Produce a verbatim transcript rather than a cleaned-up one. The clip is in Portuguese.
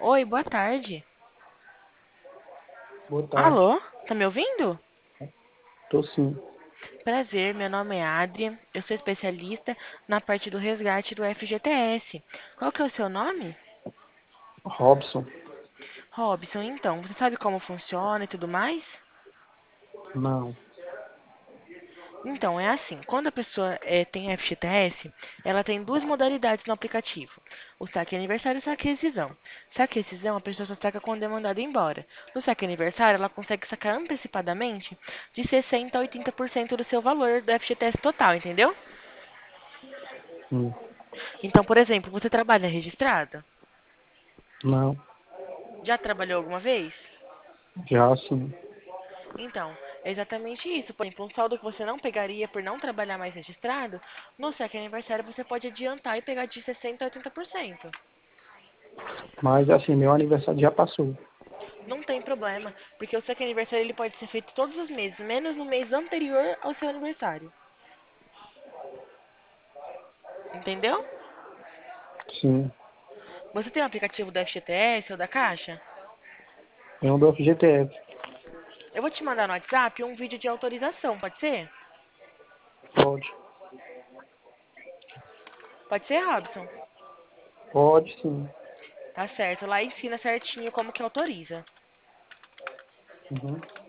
Oi, boa tarde. Boa tarde. Alô, tá me ouvindo? Tô sim. Prazer, meu nome é Adria. Eu sou especialista na parte do resgate do F G T S. Qual que é o seu nome? Robson. Robson, então, você sabe como funciona e tudo mais? Não. Então, é assim, quando a pessoa eh, tem F G T S, ela tem duas modalidades no aplicativo. O saque aniversário e o saque rescisão. Saque rescisão, a pessoa só saca quando é mandada embora. No saque aniversário, ela consegue sacar antecipadamente de sessenta a oitenta por cento do seu valor do F G T S total, entendeu? Hum. Então, por exemplo, você trabalha registrada? Não. Já trabalhou alguma vez? Já sim. Então, é exatamente isso. Por exemplo, um saldo que você não pegaria por não trabalhar mais registrado, no saque aniversário você pode adiantar e pegar de sessenta a oitenta por cento. Mas assim, meu aniversário já passou. Não tem problema, porque o saque aniversário ele pode ser feito todos os meses, menos no mês anterior ao seu aniversário. Entendeu? Sim. Você tem o aplicativo da F G T S ou da Caixa? É um do F G T S. Eu vou te mandar no WhatsApp um vídeo de autorização, pode ser? Pode. Pode ser, Robson? Pode sim. Tá certo. Lá ensina certinho como que autoriza. Uhum.